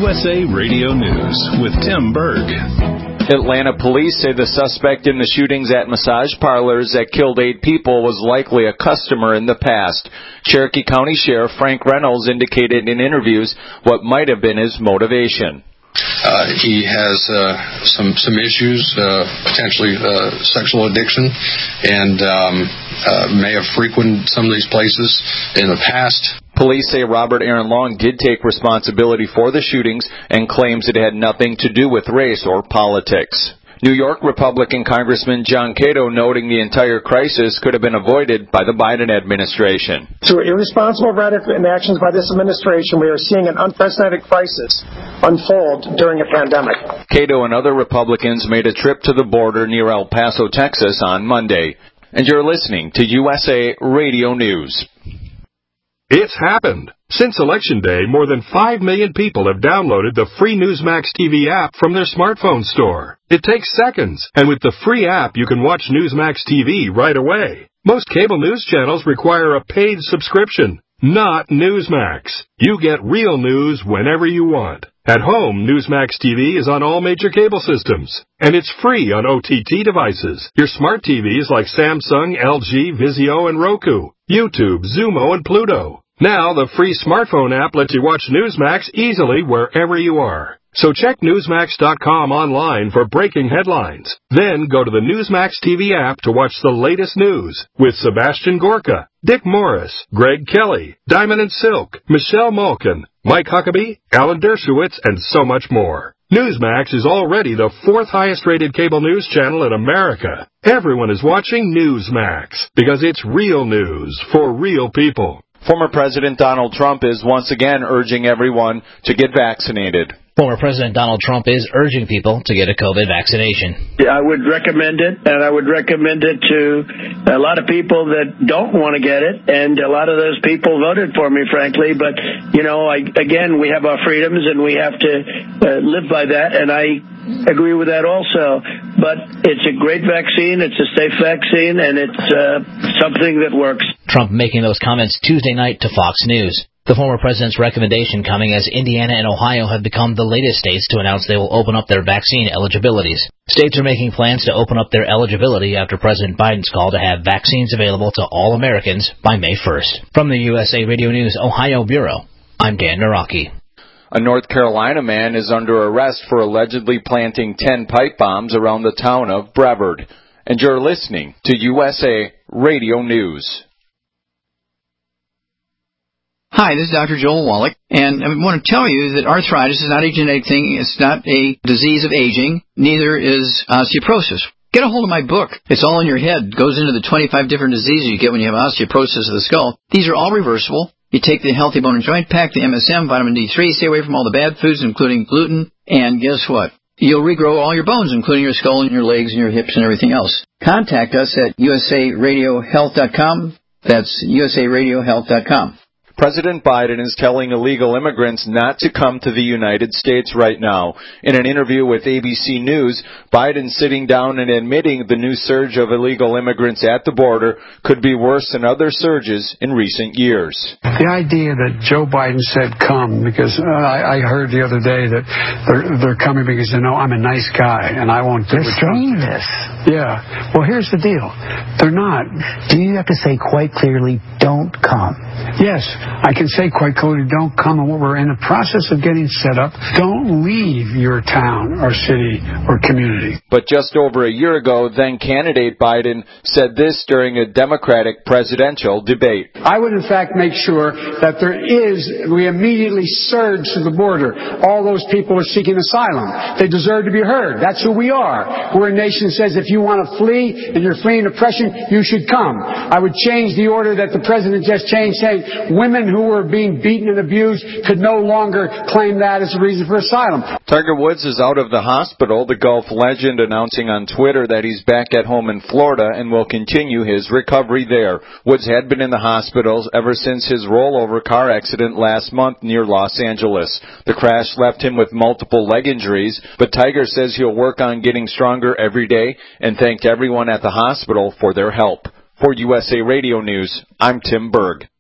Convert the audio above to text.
USA Radio News with Tim Berg. Atlanta police say the suspect in the shootings at massage parlors that killed 8 people was likely a customer in the past. Cherokee County Sheriff Frank Reynolds indicated in interviews what might have been his motivation. He has some issues, potentially sexual addiction, and may have frequented some of these places in the past. Police say Robert Aaron Long did take responsibility for the shootings and claims it had nothing to do with race or politics. New York Republican Congressman John Cato noting the entire crisis could have been avoided by the Biden administration. Through irresponsible rhetoric and actions by this administration, we are seeing an unprecedented crisis unfold during a pandemic. Cato and other Republicans made a trip to the border near El Paso, Texas on Monday. And you're listening to USA Radio News. It's happened. Since Election Day, more than 5 million people have downloaded the free Newsmax TV app from their smartphone store. It takes seconds, and with the free app, you can watch Newsmax TV right away. Most cable news channels require a paid subscription, not Newsmax. You get real news whenever you want. At home, Newsmax TV is on all major cable systems, and it's free on OTT devices. Your smart TVs like Samsung, LG, Vizio, and Roku, YouTube, Xumo, and Pluto. Now, the free smartphone app lets you watch Newsmax easily wherever you are. So check Newsmax.com online for breaking headlines. Then go to the Newsmax TV app to watch the latest news with Sebastian Gorka, Dick Morris, Greg Kelly, Diamond and Silk, Michelle Malkin, Mike Huckabee, Alan Dershowitz, and so much more. Newsmax is already the 4th highest-rated cable news channel in America. Everyone is watching Newsmax because it's real news for real people. Former President Donald Trump is once again urging everyone to get vaccinated. Former President Donald Trump is urging people to get a COVID vaccination. I would recommend it, and I would recommend it to a lot of people that don't want to get it, and a lot of those people voted for me, frankly. But, again, we have our freedoms, and we have to live by that, and I agree with that also. But it's a great vaccine, it's a safe vaccine, and it's something that works. Trump making those comments Tuesday night to Fox News. The former president's recommendation coming as Indiana and Ohio have become the latest states to announce they will open up their vaccine eligibilities. States are making plans to open up their eligibility after President Biden's call to have vaccines available to all Americans by May 1st. From the USA Radio News Ohio Bureau, I'm Dan Naraki. A North Carolina man is under arrest for allegedly planting 10 pipe bombs around the town of Brevard. And you're listening to USA Radio News. Hi, this is Dr. Joel Wallach, and I want to tell you that arthritis is not a genetic thing. It's not a disease of aging. Neither is osteoporosis. Get a hold of my book. It's all in your head. It goes into the 25 different diseases you get when you have osteoporosis of the skull. These are all reversible. You take the Healthy Bone and Joint Pack, the MSM, vitamin D3, stay away from all the bad foods, including gluten, and guess what? You'll regrow all your bones, including your skull and your legs and your hips and everything else. Contact us at usaradiohealth.com. That's usaradiohealth.com. President Biden is telling illegal immigrants not to come to the United States right now. In an interview with ABC News, Biden sitting down and admitting the new surge of illegal immigrants at the border could be worse than other surges in recent years. The idea that Joe Biden said come, because I heard the other day that they're coming because they know I'm a nice guy and I won't do it. They're saying this. Yeah. Well, here's the deal. They're not. Do you have to say quite clearly, don't come? Yes. I can say quite clearly, don't come, and what we're in the process of getting set up, don't leave your town or city or community. But just over a year ago, then candidate Biden said this during a Democratic presidential debate. I would, in fact, make sure that we immediately surge to the border. All those people are seeking asylum. They deserve to be heard. That's who we are. We're a nation that says if you want to flee and you're fleeing oppression, you should come. I would change the order that the president just changed, saying women who were being beaten and abused could no longer claim that as a reason for asylum. Tiger Woods is out of the hospital, the golf legend announcing on Twitter that he's back at home in Florida and will continue his recovery there. Woods had been in the hospital ever since his rollover car accident last month near Los Angeles. The crash left him with multiple leg injuries, but Tiger says he'll work on getting stronger every day and thanked everyone at the hospital for their help. For USA Radio News, I'm Tim Berg.